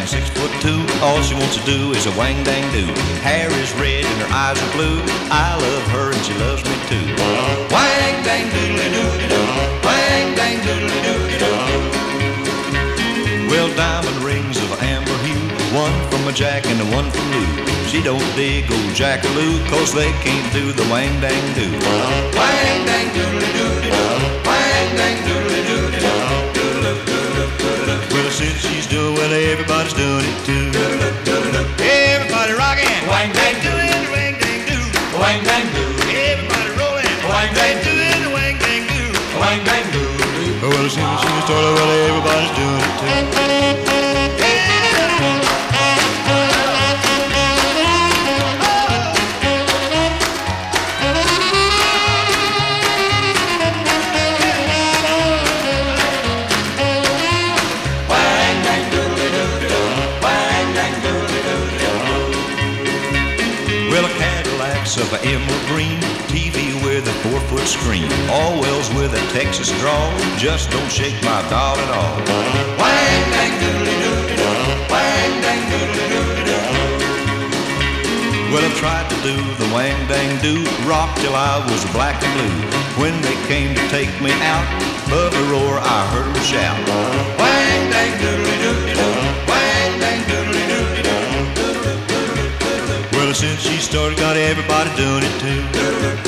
6'2". All she wants to do is a wang dang do. Hair is red and her eyes are blue. I love her and she loves me too. Wang dang doodly doodly doo. Wang dang doodly doodly doo. Well, diamond rings of amber hue, one from a Jack and one from Lou. She don't dig old Jackaloo, 'cause they can't do the wang dang do. Wang dang doodly doodly doo. Wang dang doodly doodly doo. Well, since she's doing well, everybody's doing it too. Everybody rocking. Wang dang do. Doing the wang dang do. Wang dang do. Everybody rolling. Wang dang do. Doing the wang dang do. Wang dang do. Well, since she started, well, everybody's doing it too. Well, a Cadillac's of an emerald green, TV with a 4-foot screen, all wells with a Texas drawl, just don't shake my doll at all. Wang dang doodly doodly doo. Wang dang doodly doodly doo. Well, I tried to do the wang dang do, rock till I was black and blue. When they came to take me out, above the roar I heard them shout. Wang dang doodly doodly doo. Wang dang doodly doodly doo. Well, since she started, got everybody doing it too.